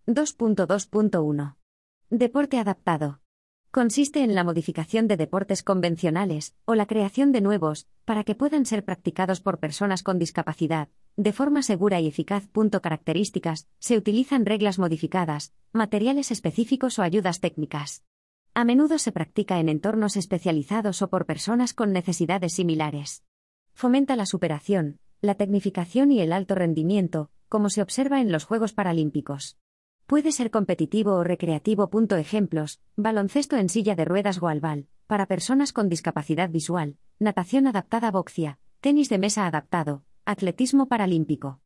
2.2.1. Deporte adaptado. Consiste en la modificación de deportes convencionales, o la creación de nuevos, para que puedan ser practicados por personas con discapacidad, de forma segura y eficaz. Características: se utilizan reglas modificadas, materiales específicos o ayudas técnicas. A menudo se practica en entornos especializados o por personas con necesidades similares. Fomenta la superación, la tecnificación y el alto rendimiento, como se observa en los Juegos Paralímpicos. Puede ser competitivo o recreativo. Ejemplos: baloncesto en silla de ruedas goalball, para personas con discapacidad visual, natación adaptada boxia, tenis de mesa adaptado, atletismo paralímpico.